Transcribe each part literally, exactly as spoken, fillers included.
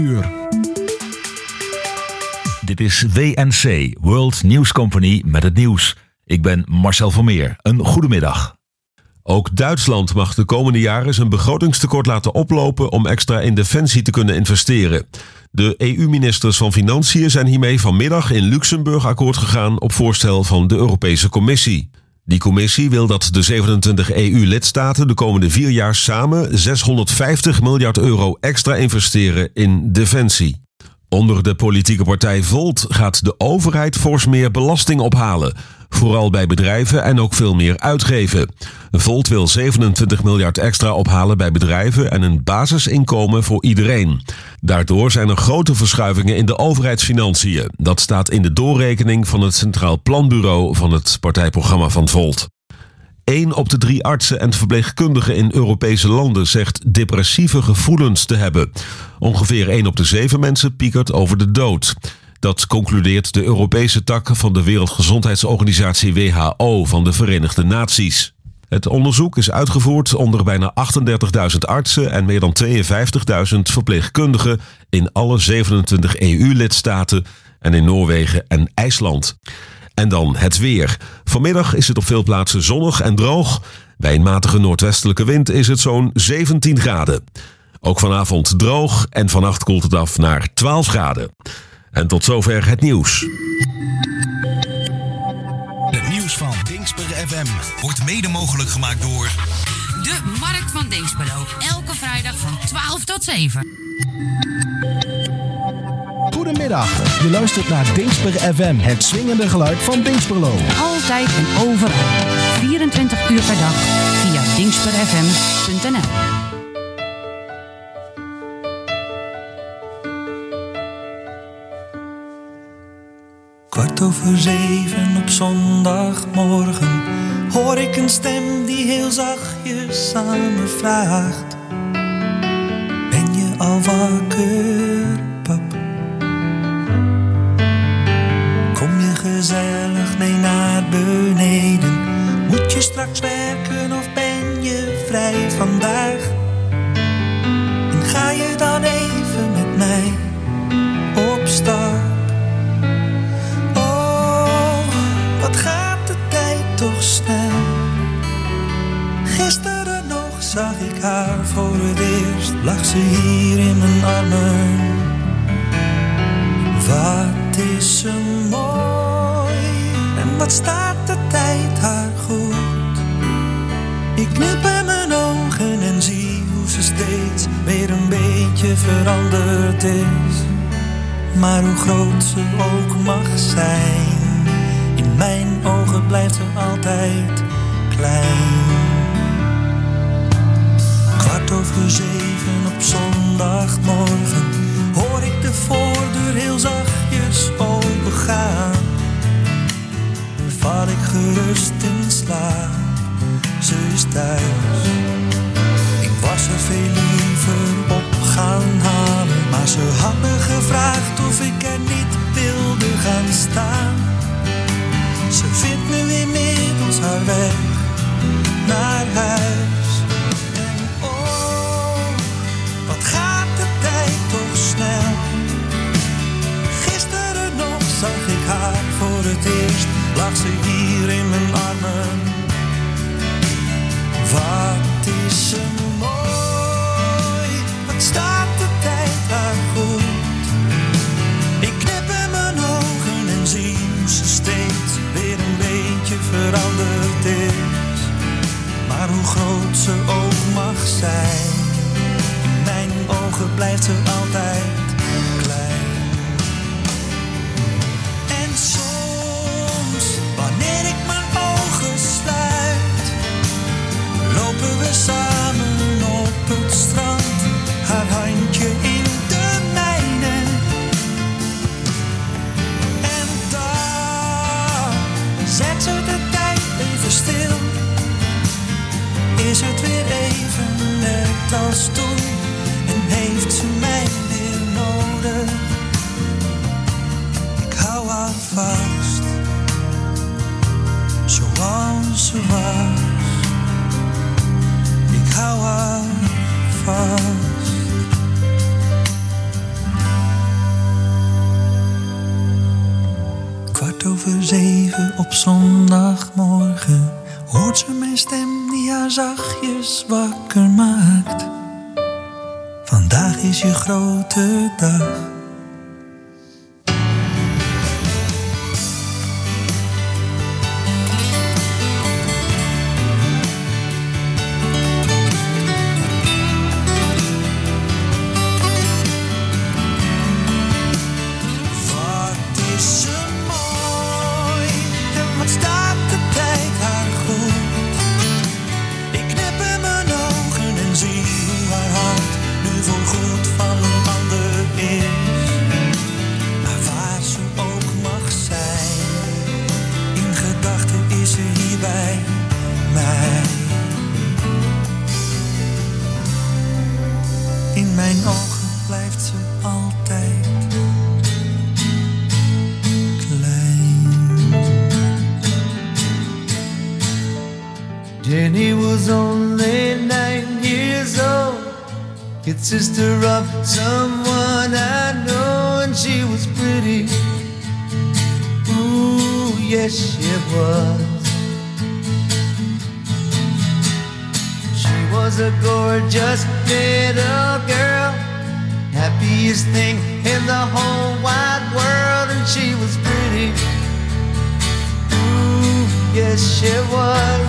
uur. Dit is W N C, World News Company, met het nieuws. Ik ben Marcel Vermeer. Een goedemiddag. Ook Duitsland mag de komende jaren zijn begrotingstekort laten oplopen om extra in defensie te kunnen investeren. De E U-ministers van Financiën zijn hiermee vanmiddag in Luxemburg akkoord gegaan op voorstel van de Europese Commissie. Die commissie wil dat de zevenentwintig E U-lidstaten de komende vier jaar samen zeshonderdvijftig miljard euro extra investeren in defensie. Onder de politieke partij Volt gaat de overheid fors meer belasting ophalen. Vooral bij bedrijven en ook veel meer uitgeven. Volt wil zevenentwintig miljard extra ophalen bij bedrijven en een basisinkomen voor iedereen. Daardoor zijn er grote verschuivingen in de overheidsfinanciën. Dat staat in de doorrekening van het Centraal Planbureau van het partijprogramma van Volt. Eén op de drie artsen en verpleegkundigen in Europese landen zegt depressieve gevoelens te hebben. Ongeveer één op de zeven mensen piekert over de dood. Dat concludeert de Europese tak van de Wereldgezondheidsorganisatie W H O van de Verenigde Naties. Het onderzoek is uitgevoerd onder bijna achtendertigduizend artsen en meer dan tweeënvijftigduizend verpleegkundigen in alle zevenentwintig E U-lidstaten en in Noorwegen en IJsland. En dan het weer. Vanmiddag is het op veel plaatsen zonnig en droog. Bij een matige noordwestelijke wind is het zo'n zeventien graden. Ook vanavond droog en vannacht koelt het af naar twaalf graden. En tot zover het nieuws. Het nieuws van Dingsper F M wordt mede mogelijk gemaakt door de Markt van Dingsperlo. Elke vrijdag van twaalf tot zeven. Goedemiddag, je luistert naar Dingsper F M, het swingende geluid van Dingsperlo. Altijd en overal, vierentwintig uur per dag, via dingsper f m punt n l. Kwart over zeven op zondagmorgen hoor ik een stem die heel zachtjes aan me vraagt: ben je al wakker, pap? Kom je gezellig mee naar beneden? Moet je straks werken of ben je vrij vandaag? En ga je dan even met mij op stap? Wat gaat de tijd toch snel? Gisteren nog zag ik haar voor het eerst. Lag ze hier in mijn armen. Wat is ze mooi. En wat staat de tijd haar goed. Ik knip in mijn ogen en zie hoe ze steeds weer een beetje veranderd is. Maar hoe groot ze ook mag zijn, in mijn ogen blijft ze altijd klein. Kwart over zeven op zondagmorgen hoor ik de voordeur heel zachtjes opengaan. Val ik gerust in slaap, ze is thuis. Ik was er veel liever op gaan halen, maar ze had me gevraagd of ik er niet wilde gaan staan. Ze vindt nu inmiddels haar weg naar huis. En oh, wat gaat de tijd toch snel. Gisteren nog zag ik haar voor het eerst. Lag ze hier in mijn armen. Wat is ze mooi. Wat staat de tijd haar goed. Ik knip in mijn ogen en zie hoe ze steeds weer een beetje veranderd is. Maar hoe groot ze ook mag zijn, in mijn ogen blijft ze altijd klein. En soms, wanneer ik mijn ogen sluit, lopen we samen op het strand, haar handje in de mijne. En daar zet ze de tijd even stil. Is het weer even net als toen en heeft ze mij weer nodig. over zeven op zondagmorgen hoort ze mijn stem die haar zachtjes wakker maakt. Vandaag is je grote dag. Sister of someone I know, and she was pretty. Ooh, yes, she was. She was a gorgeous little girl, happiest thing in the whole wide world, and she was pretty. Ooh, yes, she was.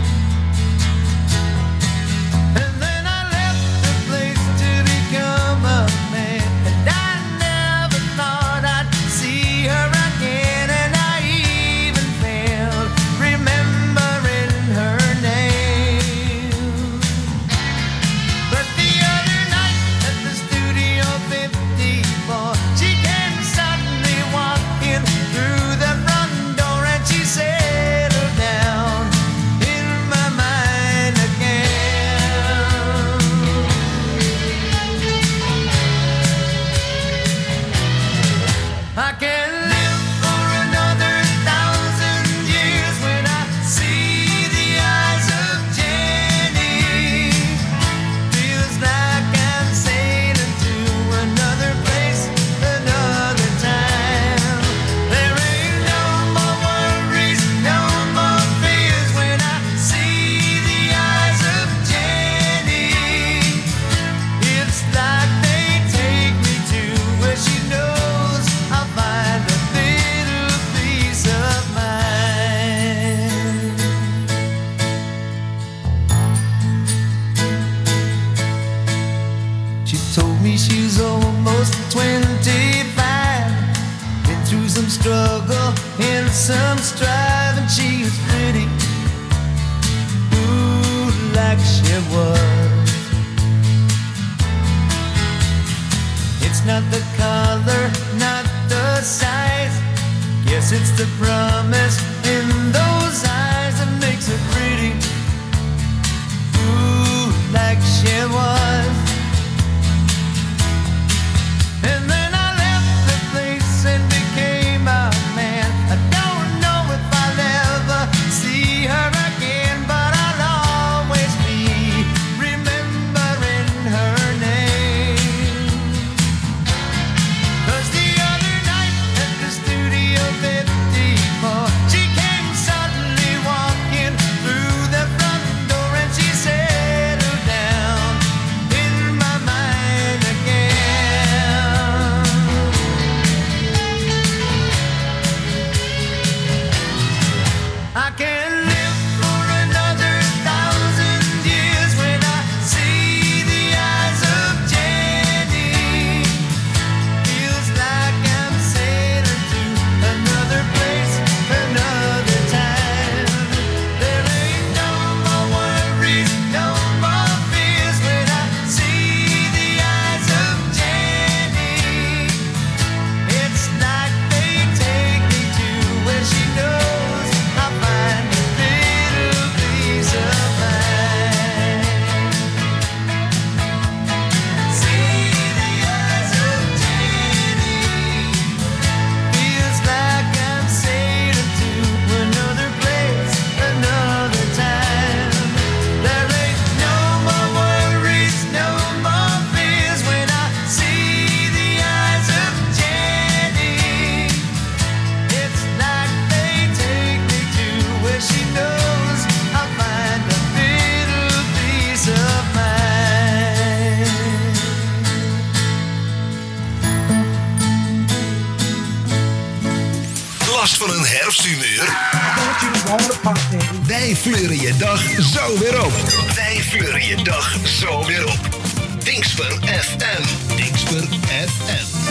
Some strive, and she was pretty. Ooh, like she was. It's not the color, not the size. Yes, it's the promise in those eyes that makes her pretty. Ooh, like she was. And then I left the place and became a man. I don't know if I'll ever see her again, but I'll always be remembering her name. 'Cause the other night at the Studio fifty-four, she came so Last van een herfsthumeur? Wij fleuren je dag zo weer op. Wij fleuren je dag zo weer op. Dingsper F M. Dingsper F M.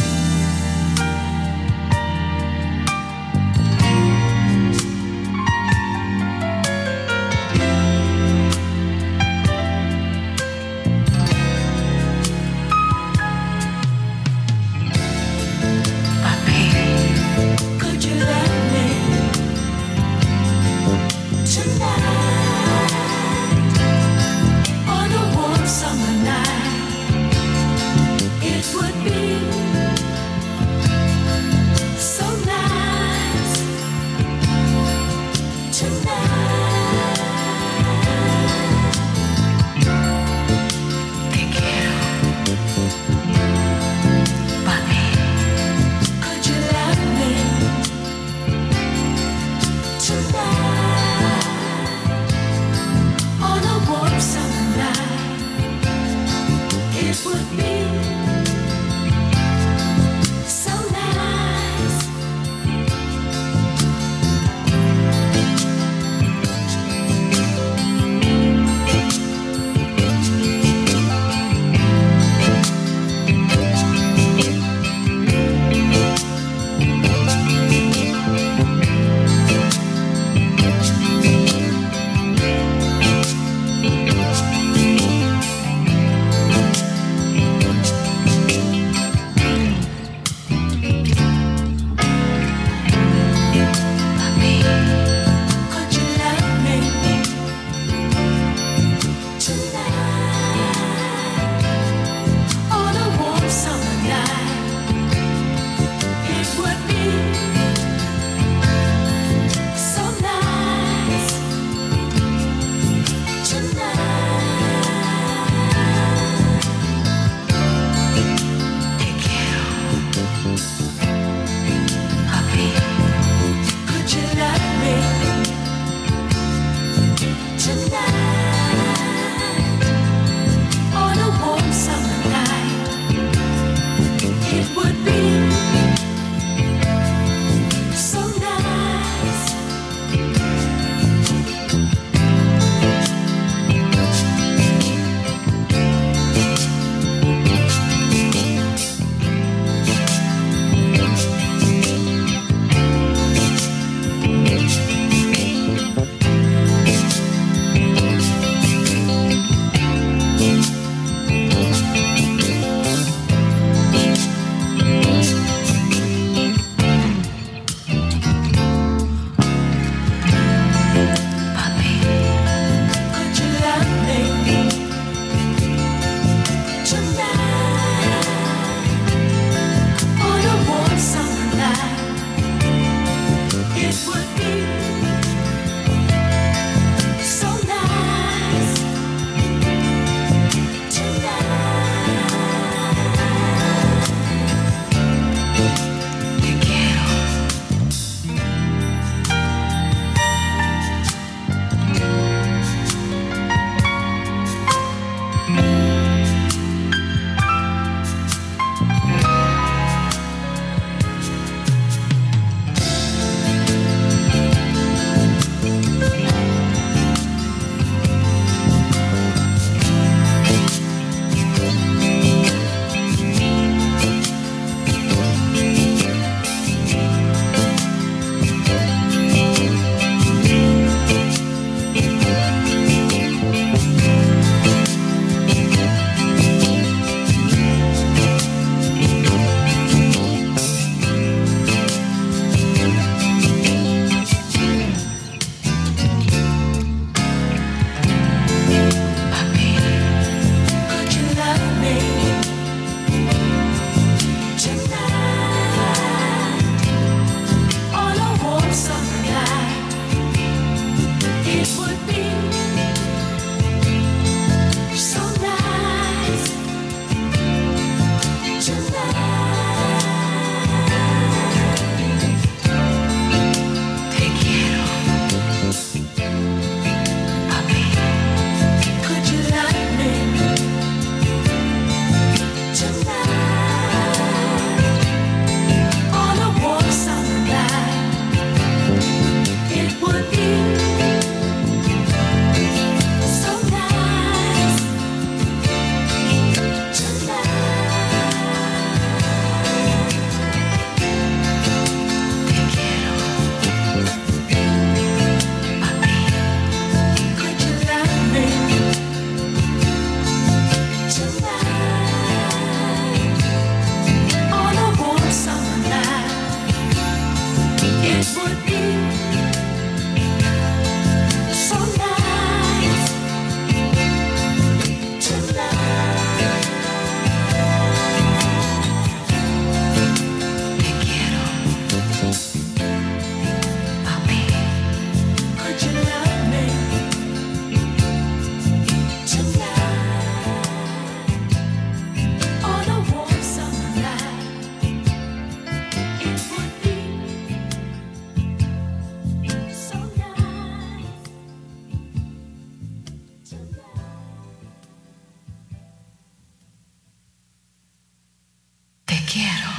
quiero.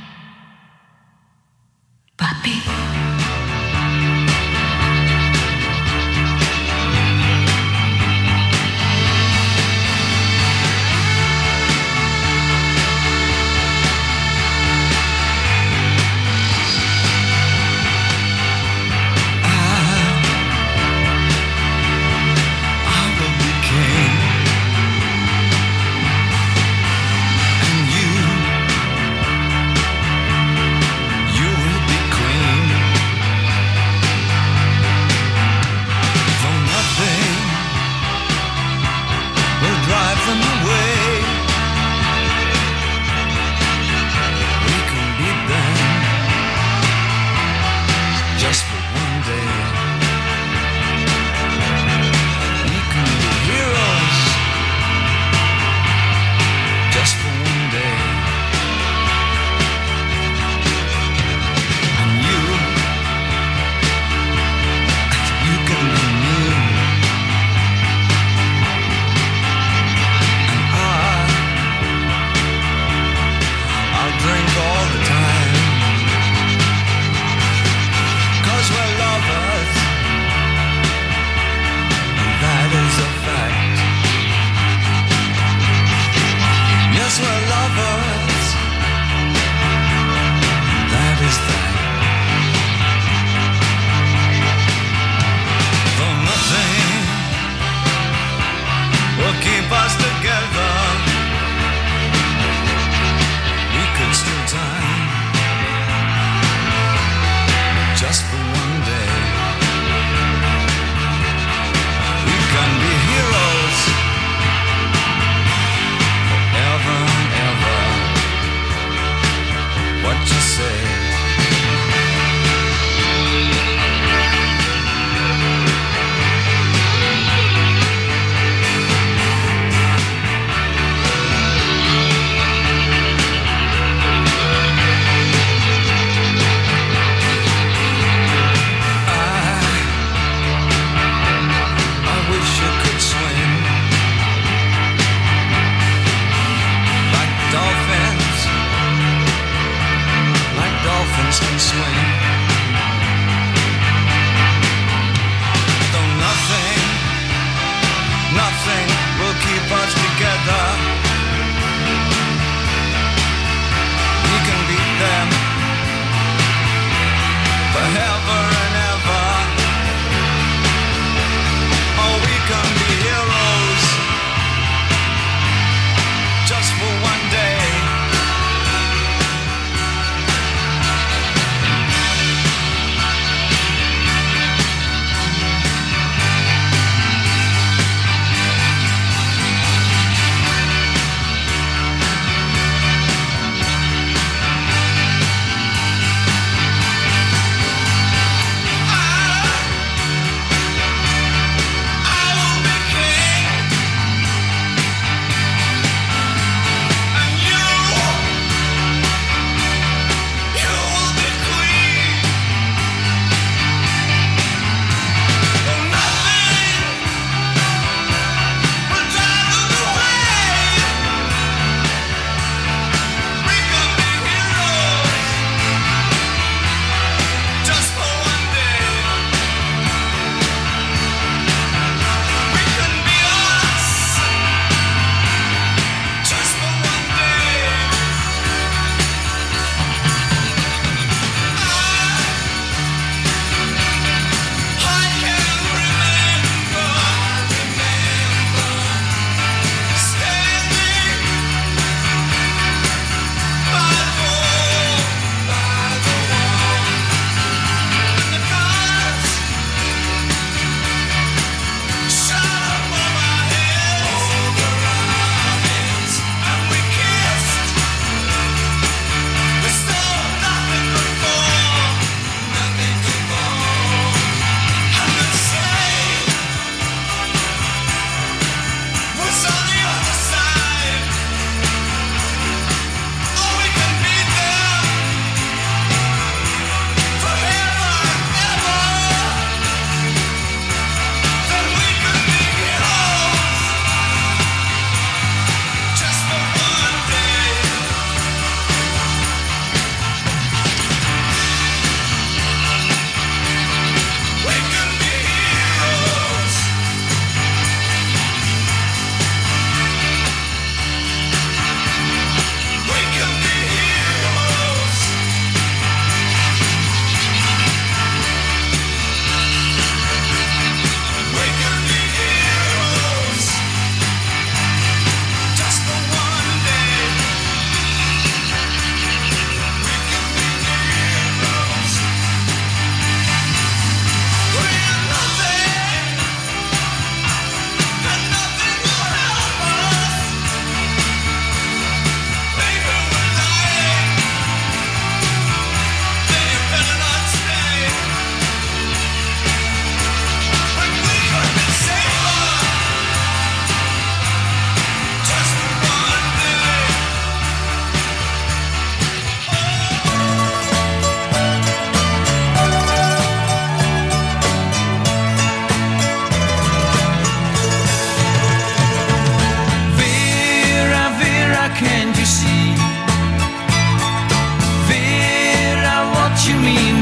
Papi.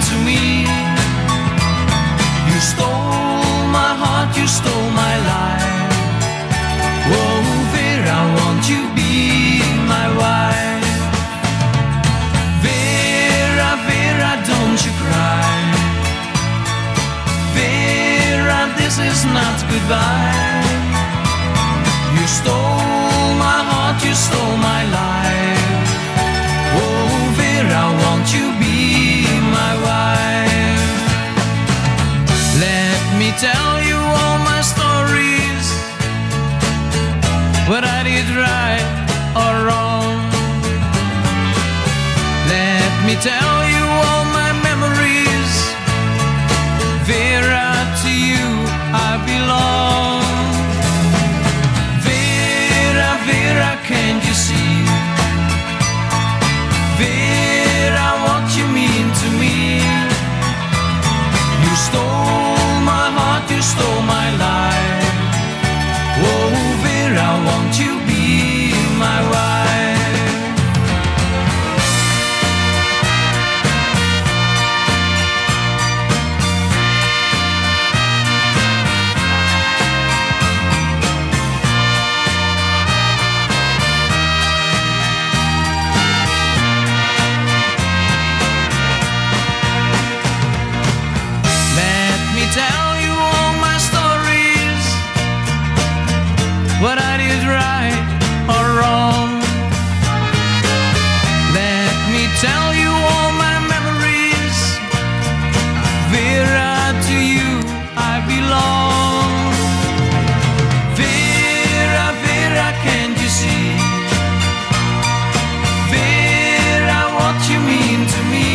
to me. You stole my heart, you stole my life. Oh, Vera, won't you be my wife? Vera, Vera, don't you cry. Vera, this is not goodbye. You stole my heart, you stole my life. Oh, Vera, won't you be my wife? Let me tell you all my stories, what I did right or wrong. Let me tell you all my memories. Vera, to you I belong. Vera, Vera, can't you see? Vera, what you mean to me? You stole my heart, you stole my life. Oh, Vera, won't you be my wife? Let me tell you all my stories, what I did right or wrong. Let me tell you all my memories. Vera, to you I belong. Vera, Vera, can't you see? Vera, what you mean to me?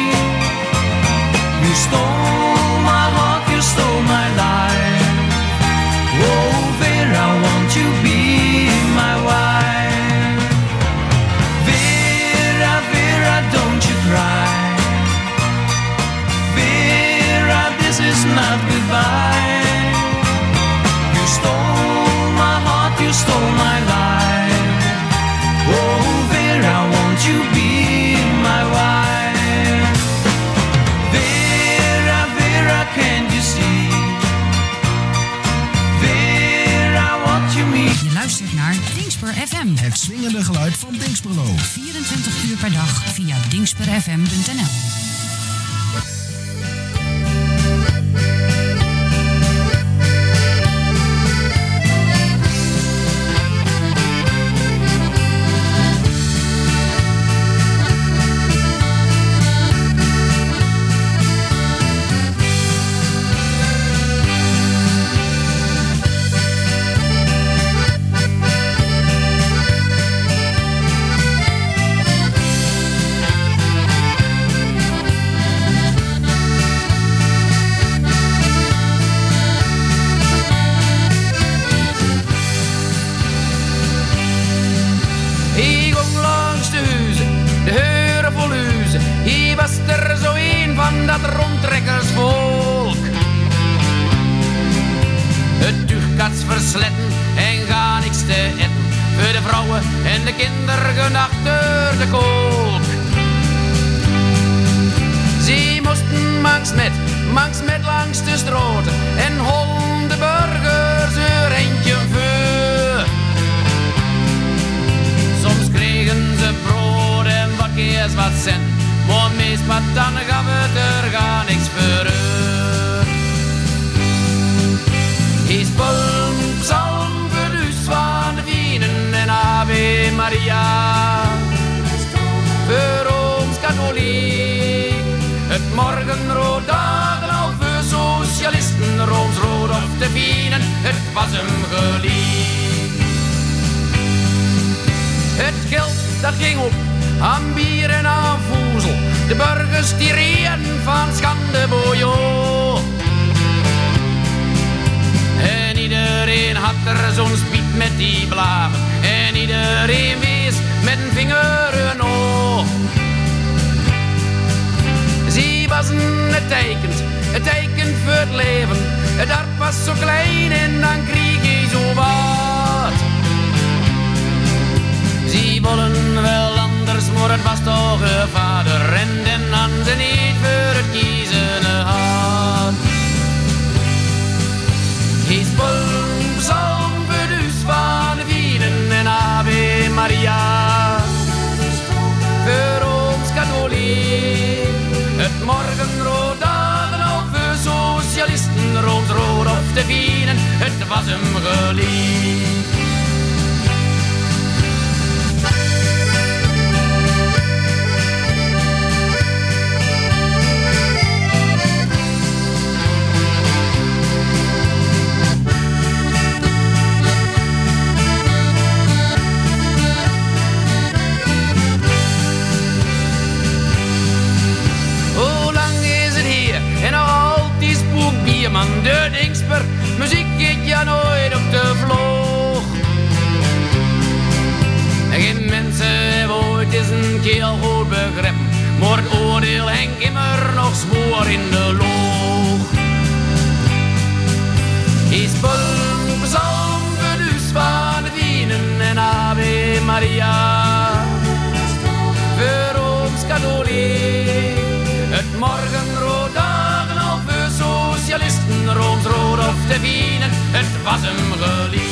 You stole my heart, you stole my life. Oh, Vera, won't you be my wife? Vera, Vera, don't you cry. Vera, this is not goodbye. You stole my heart, you stole my life. Oh, Vera, won't you be my wife? Vera, Vera, can't you see? Vera, what you mean? Je luistert naar Dingsper F M. Het swingende geluid van Dingsperlo. vierentwintig uur per dag via dingsper f m punt n l. Ik ging langs de huizen, de heuren vol huizen. Hier was er zo een van dat rondtrekkersvolk. Het tuchkats versletten en ga niks te eten. Voor de vrouwen en de kinderen achter de kolk. Ze moesten mangs met, mangs met langs de stroten. En holden de burgers een eindje voor. Soms kregen ze brood en wat keers wat cent. Maar meestal dan gaf het er gar niks voor. Is psalm, psalm voor de huis van de wienen en Ave Maria. Voor ons katholiek, het morgenrood dagen al voor socialisten. Roomsrood of de wienen, het was hem geliefd. Het geld dat ging op aan bier en aan voezel. De burgers die reden van schande bojo. En iedereen had er zo'n spiet met die blagen. En iedereen wees met een vinger een oog. Ze wassen het tekent, het tekent voor het leven. Het hart was zo klein en dan kreeg je zo wat. Ze willen wel anders, maar het was toch een vader. En den handen niet voor het kind. Het morgenrood dagen al voor socialisten, rood-rood of de vieren, het was hem geliefd. Man, de Dingsper, muziek geht ja nooit op de vloog. Geen mensen hebben ooit eens een keer goed begrepen, maar het oordeel hangt immer nog zwoer in de loog. Is Bullen psalm voor de huis van de wienen en Ave Maria voor ons katholiek. Het morgenrood dagen al voor socialisten, rood-rood of de wienen, het was hem geliefd.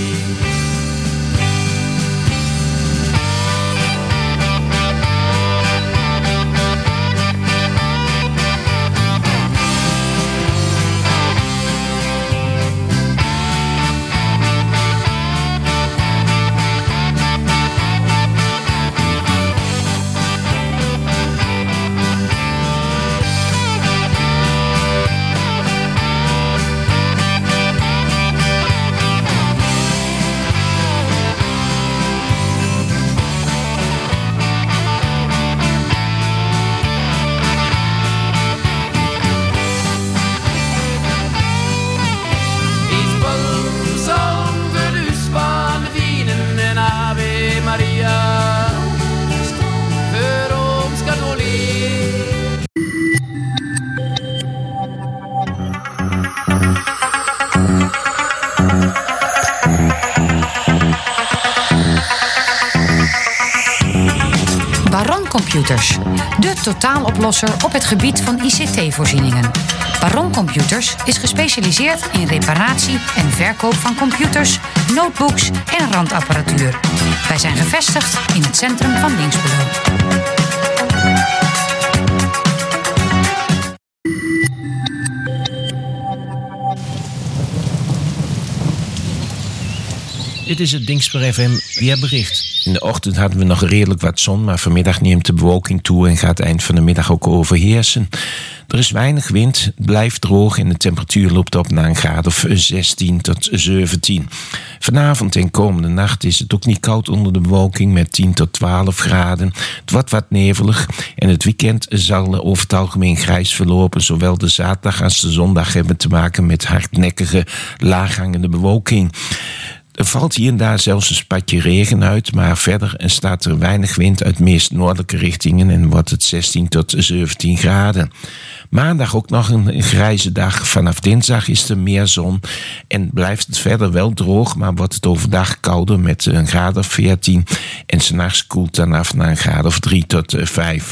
Computers, de totaaloplosser op het gebied van I C T-voorzieningen. Baron Computers is gespecialiseerd in reparatie en verkoop van computers, notebooks en randapparatuur. Wij zijn gevestigd in het centrum van Dinxperlo. Dit is het Dinxper F M weerbericht. In de ochtend hadden we nog redelijk wat zon, maar vanmiddag neemt de bewolking toe en gaat eind van de middag ook overheersen. Er is weinig wind, het blijft droog en de temperatuur loopt op naar een graad of zestien tot zeventien. Vanavond en komende nacht is het ook niet koud onder de bewolking met tien tot twaalf graden. Het wordt wat nevelig en het weekend zal over het algemeen grijs verlopen. Zowel de zaterdag als de zondag hebben te maken met hardnekkige, laaghangende bewolking. Er valt hier en daar zelfs een spatje regen uit, maar verder staat er weinig wind uit meest noordelijke richtingen en wordt het zestien tot zeventien graden. Maandag ook nog een grijze dag. Vanaf dinsdag is er meer zon en blijft het verder wel droog, maar wordt het overdag kouder met een graad of veertien en 's nachts koelt dan af naar een graad of drie tot vijf.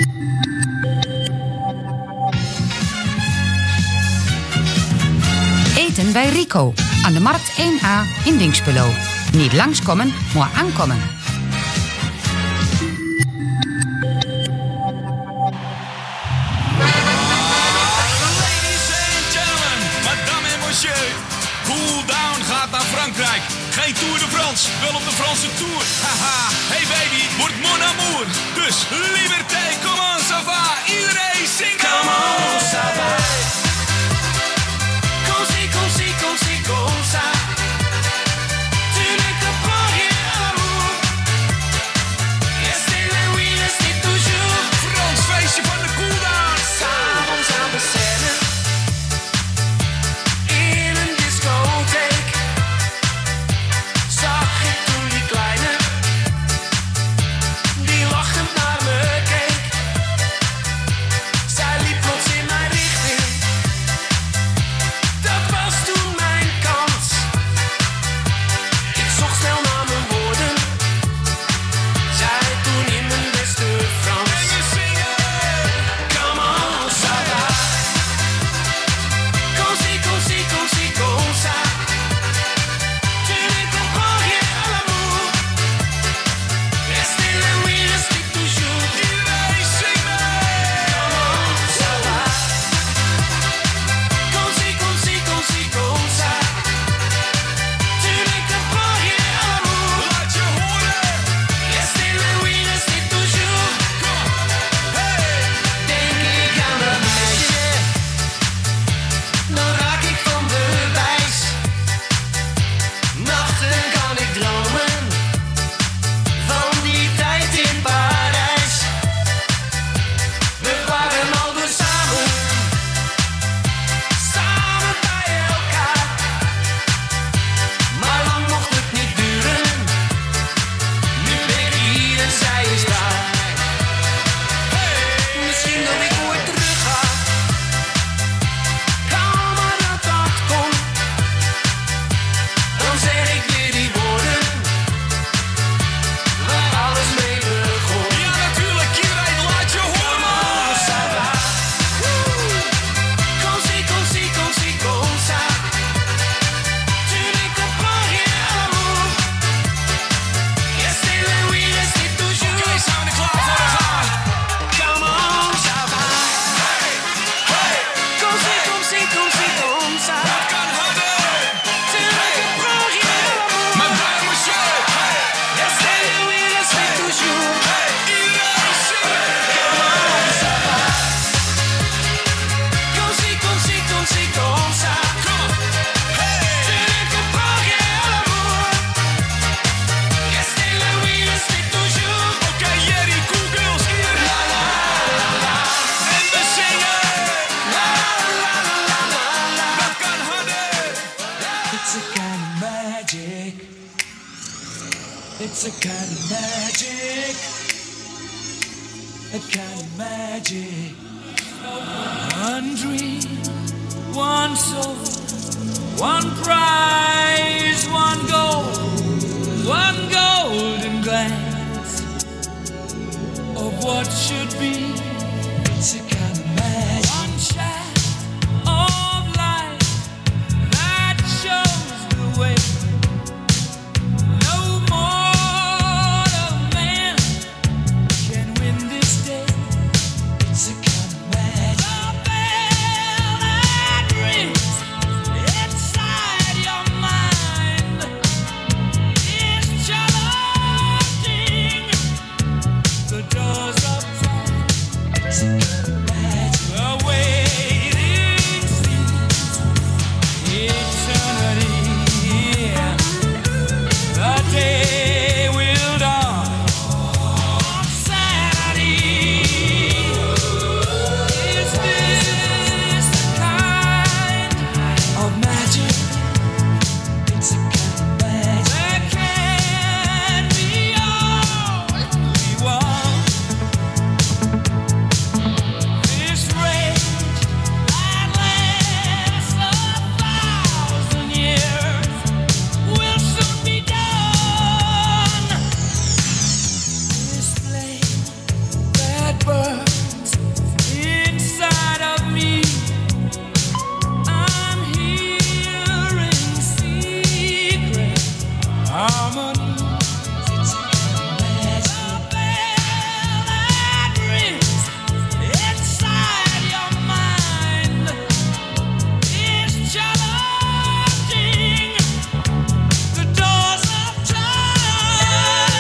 Eten bij Rico aan de Markt één A in Dinxperlo. Niet langskomen, maar aankomen. Cool down gaat naar Frankrijk. Geen Tour de France, wel op de Franse Tour. Haha, hey baby, wordt mon amour. Dus liberté, comment ça va? Iedereen zingt. Comment ça va? Comme si, comme si, comme si, comme ça. Tu ne comprends rien à l'amour. Restez là, oui, restez toujours. Frans feestje van de cool down. S'avonds aan de scène. It's a kind of magic, a kind of magic. One dream, one soul, one prize, one goal, one golden glance of what should be. It's a kind of magic. One shaft of light that shows the way. No mortal man can win this day. It's a kind of magic. The bell that rings inside your mind is challenging the doors of time. It's a kind of magic. The waiting seems eternity. The day will dawn on Saturday. Is this the kind of magic? It's a kind of magic. There can be only one. This rage that lasts a thousand years will soon be done. This flame that burns inside of me, I'm hearing secret harmonies. It's a kind of magic. The bell that rings inside your mind is challenging the doors of time.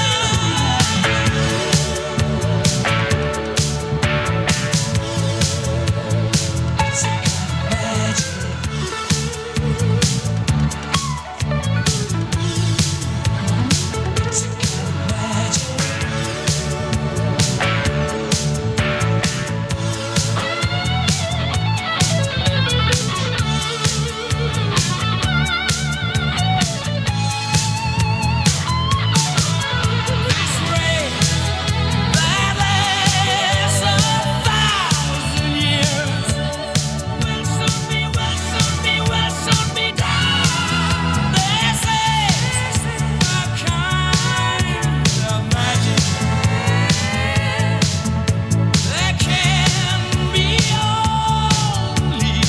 It's a kind of magic. It's a kind of magic. This rain that lasts a thousand years will soon be, will soon be, will soon be done. This is a kind of magic. There can be only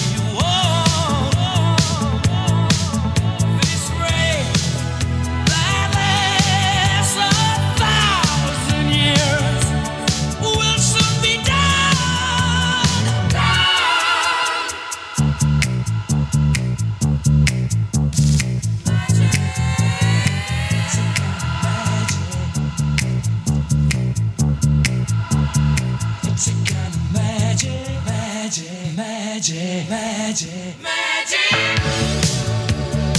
one. This rain that lasts a thousand years will soon be done. It's a kind of magic, magic, magic, magic, magic.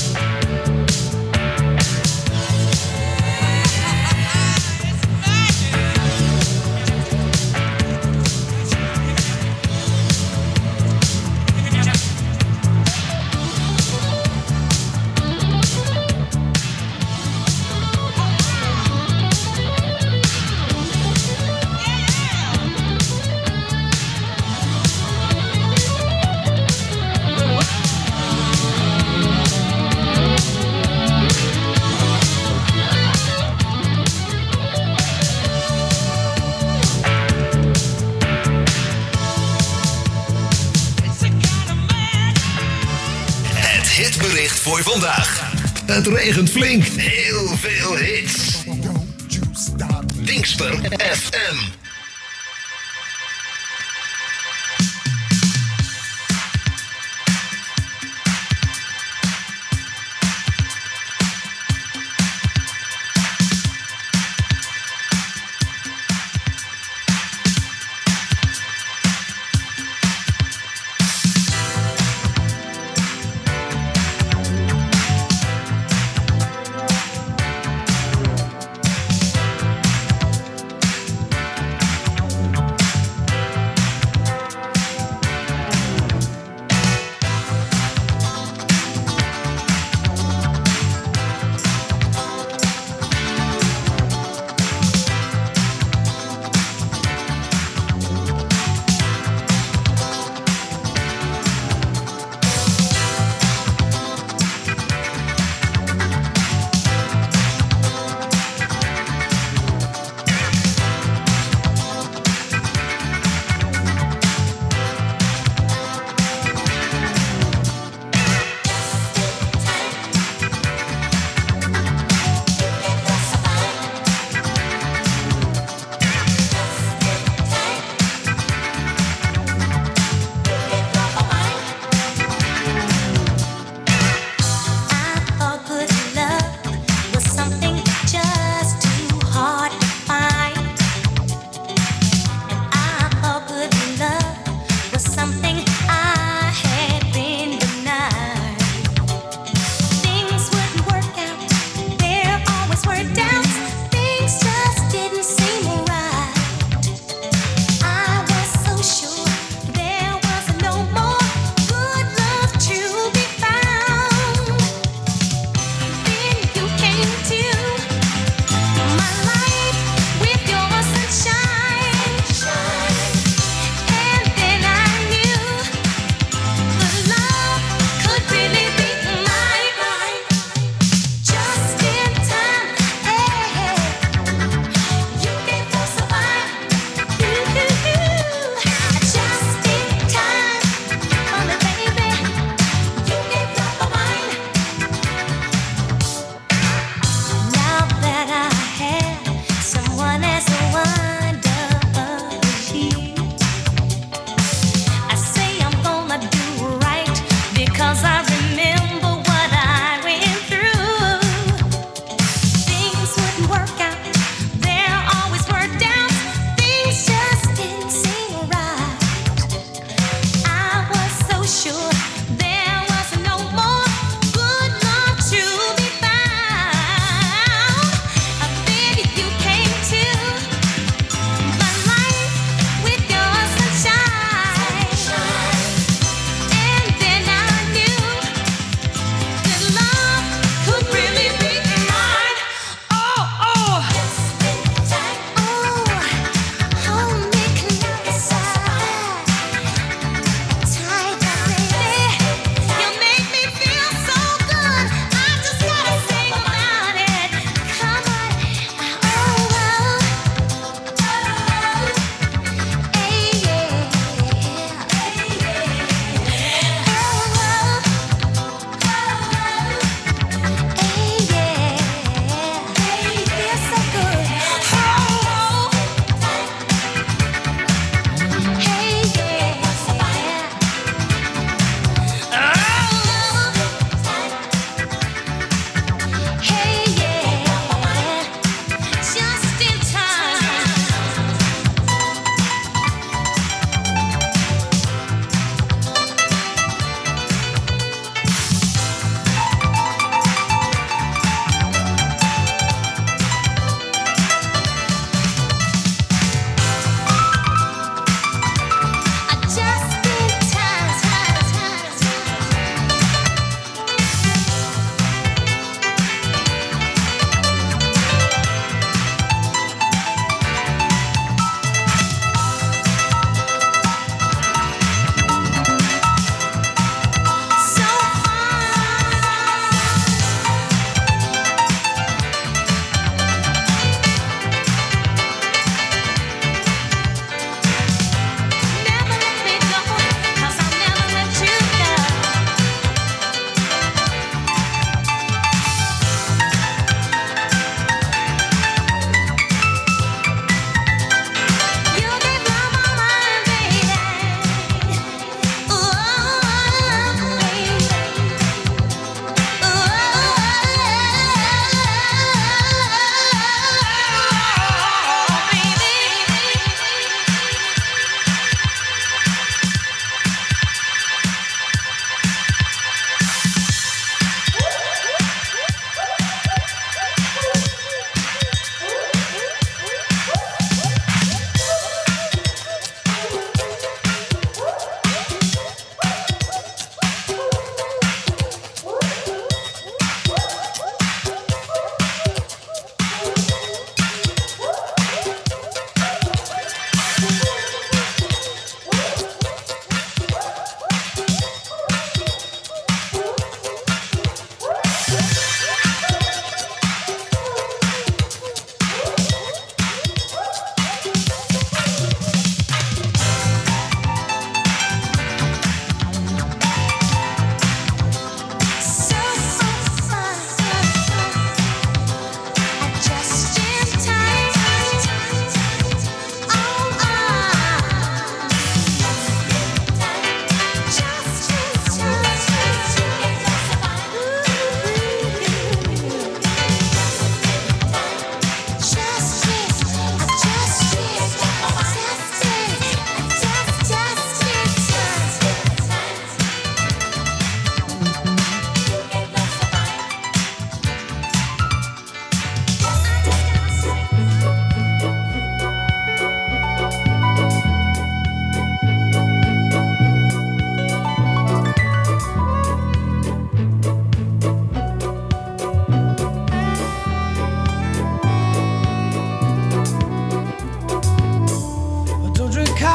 Het hitbericht voor vandaag. Het regent flink. Heel veel hits. Dingsper F M.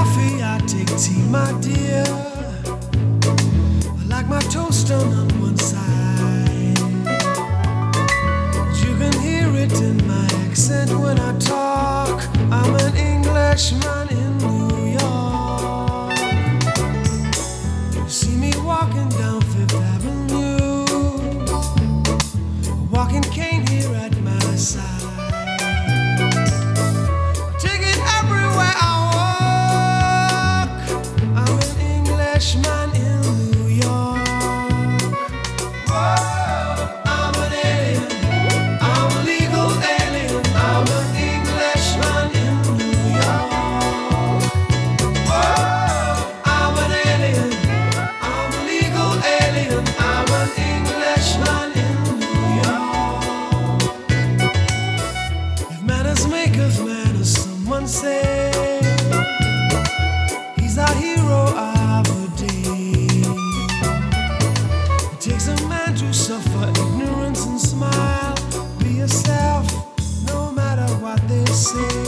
coffee, I take tea, my dear. I like my toast done on one side. You can hear it in my accent when I talk. I'm an Englishman in New York. You see me walking down Fifth Avenue, a walking cane here at my side. Take it everywhere I walk. I'm an Englishman in New York. Whoa, I'm an alien. I'm a legal alien. I'm an Englishman in New York. Whoa, I'm an alien. I'm a legal alien. I'm an Englishman in New York. If manners make us manners, someone say he's our hero of the day. It takes a man to suffer ignorance and smile. Be yourself, no matter what they say.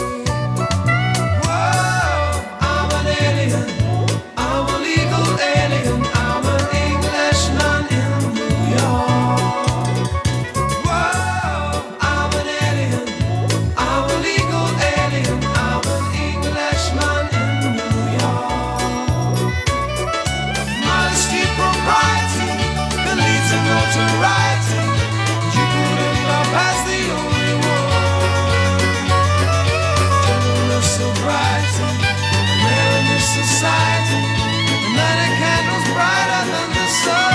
Whoa, I'm an alien. I'm a legal alien. I'm an Englishman in New York. Whoa, I'm an alien. I'm a legal alien. I'm an Englishman in New York. Modesty, propriety, can lead to notoriety. You couldn't love as the only one. Gentleness, sobriety, man in this society. And that a candle's brighter than the sun.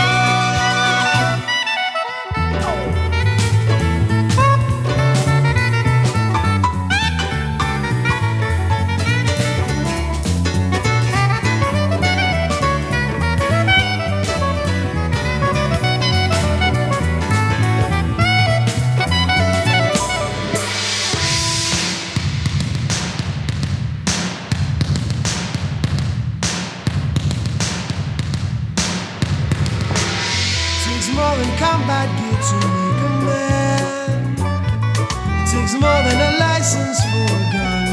Takes more than combat gear to make a man. It takes more than a license for a gun.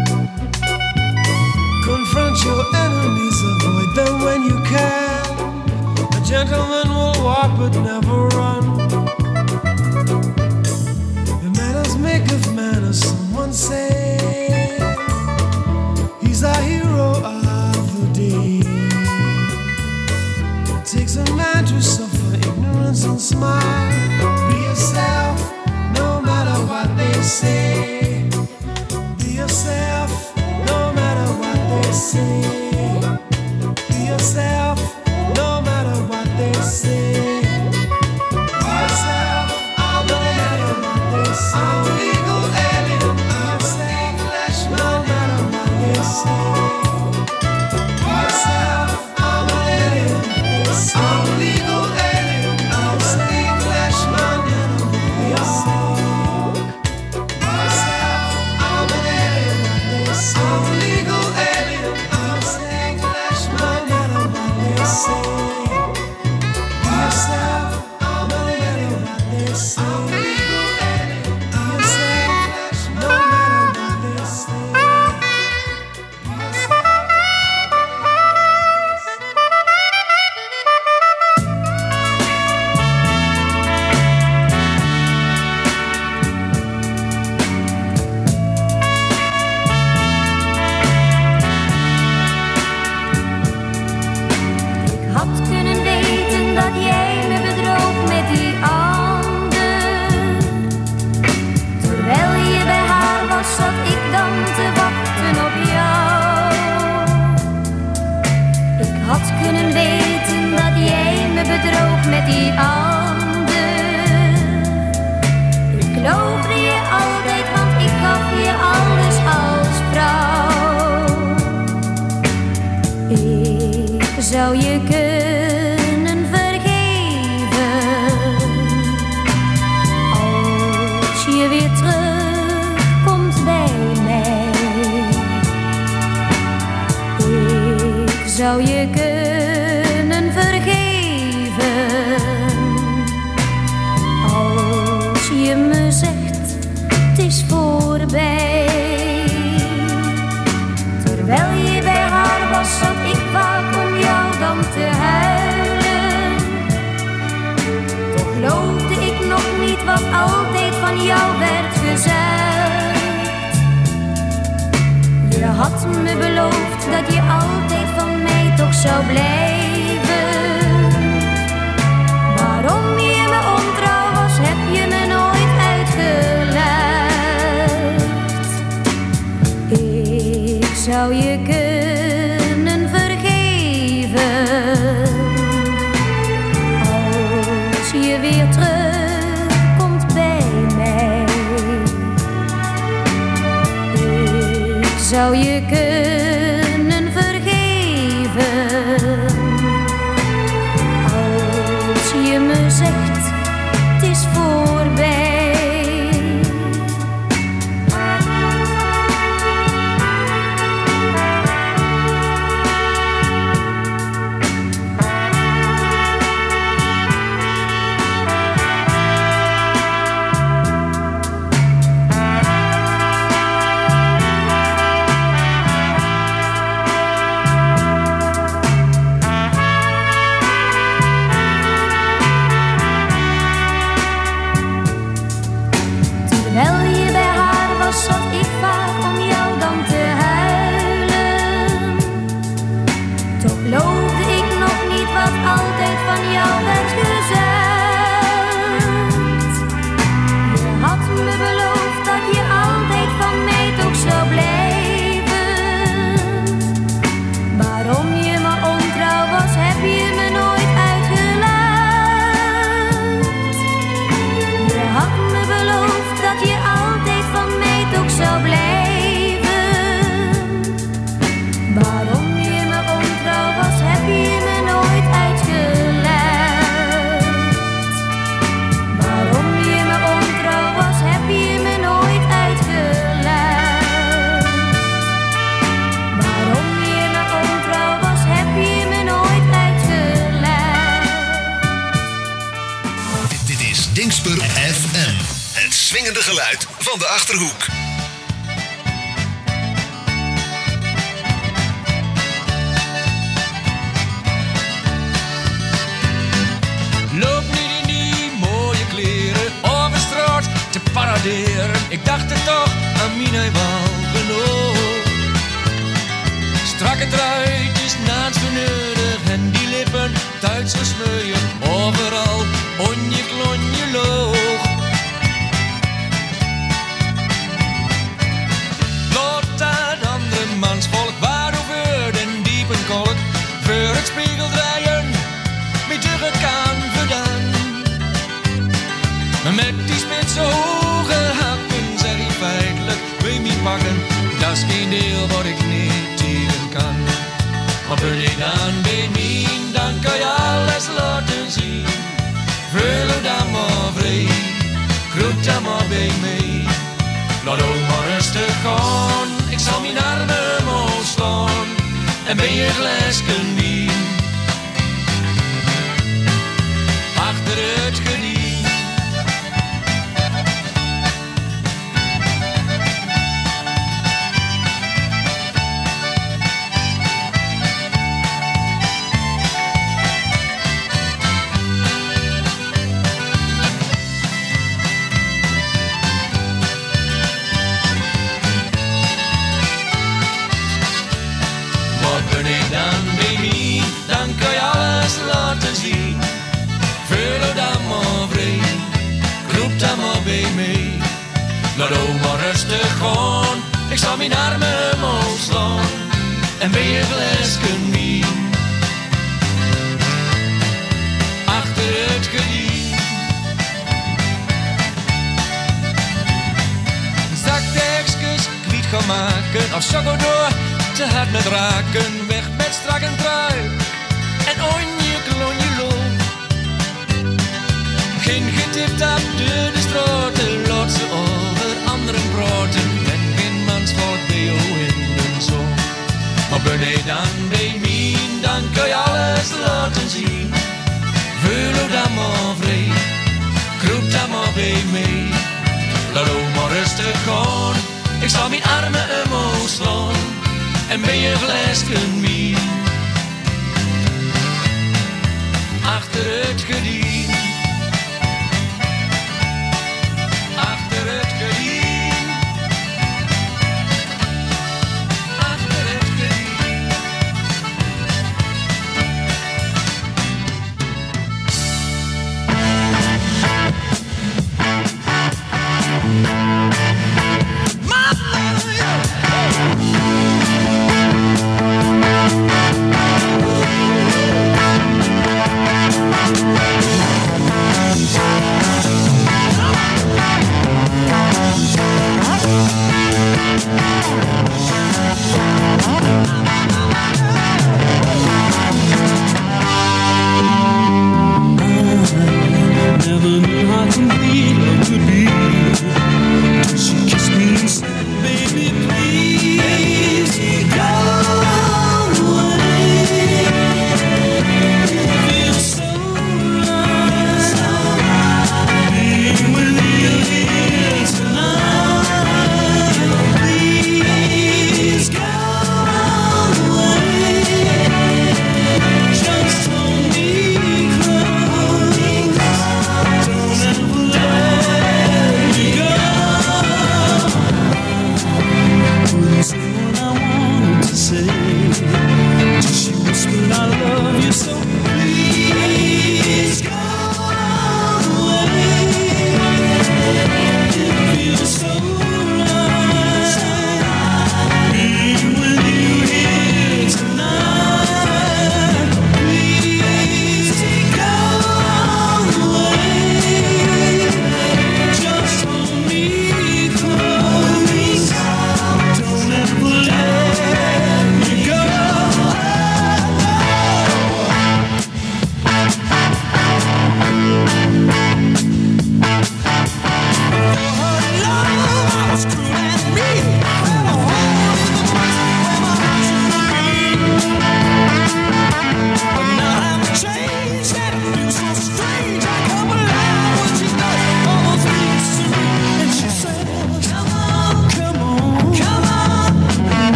Confront your enemies, avoid them when you can. A gentleman will walk but never run. The manners make of manners, someone say. He's our hero of the day. It takes a man to suffer ignorance and smile. Be yourself, no matter what they say. Be yourself, no matter what they say. Be yourself, no matter what they say. Be yourself, no matter what they say. I'm a legal alien. I'm an Englishman, no matter what they say. Be yourself, I'm an alien. I'm a legal alien. I'm an Englishman in New York. Be yourself, I'm an alien. I'm a legal alien. I'm an Englishman in New York. Be yourself, I'm an alien. I'm a legal alien. Be yourself, no matter what they say. Be yourself. Ik had kunnen weten dat jij me bedroog met die ander. Terwijl je bij haar was, zat ik dan te wachten op jou. Ik had kunnen weten dat jij me bedroog met die ander. Ik geloofde je altijd, want ik gaf je alles als vrouw. Ik zou je kunnen vergeven als je weer terugkomt bij mij. Ik zou je kunnen vergeven als je me zegt het is voorbij. Terwijl je bij haar zou blijven. Waarom je me ontrouw was, heb je me nooit uitgelegd. Ik zou je kunnen vergeven als je weer terugkomt bij mij. Ik zou je kunnen vergeven als je me zegt het is voorbij. Dingsper F M. Het swingende geluid van de Achterhoek. Loop niet in die mooie kleren over straat te paraderen. Ik dacht er toch aan mij wel genoeg. Strakke truitjes naast beneden en die lippen Duitse smeuien. Overal onje klonje loog. Laat dat andere mansvolk waarover den diepen kolk voor het spiegel draaien, met de kan verdaan. Maar met die spitse hoge hakken zeg ik feitelijk, wil me pakken, dat is geen deel wat ik niet tegen kan. Maar ben je dan bij mij, dan kan je alles laten zien. Vul dan maar vrij, kroep dan maar bij mij. Laat ook maar rustig gaan, ik zal mijn armen omhoog slaan. En ben je glaasje wien achter het gediend. Laat ook maar rustig gaan, ik zal mijn armen omhoog slaan. En ben je glaasje wien achter het gediend. Zaktekstjes kwiet gaan maken, of sokko door, te hard met raken. Weg met strak en trui, en onje klonje loop. Geen getipt op de straten, laat ze over anderen praten. En geen mansvolk bij jou in de zon. Maar ben je dan bij mij, dan kan je alles laten zien. Vul dan maar vrij, kroep dan maar bij mij. Laat ook maar rustig gaan, ik zal mijn armen omhoog slaan. En ben je glaasje wien achter het gediend.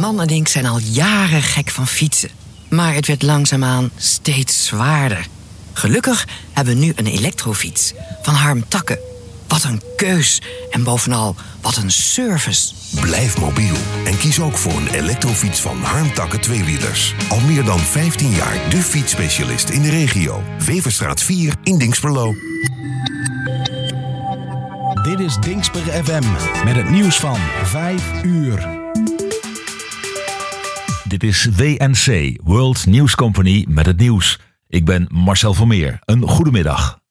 man en ik zijn al jaren gek van fietsen. Maar het werd langzaamaan steeds zwaarder. Gelukkig hebben we nu een elektrofiets van Harm Takke. Wat een keus en bovenal wat een service. Blijf mobiel en kies ook voor een elektrofiets van Harm Takke tweewielers. Al meer dan vijftien jaar de fietsspecialist in de regio. Weverstraat vier in Dinxperlo. Dit is Dinxper F M met het nieuws van vijf uur. Dit is W N C, World News Company met het nieuws. Ik ben Marcel Vermeer. Een goedemiddag.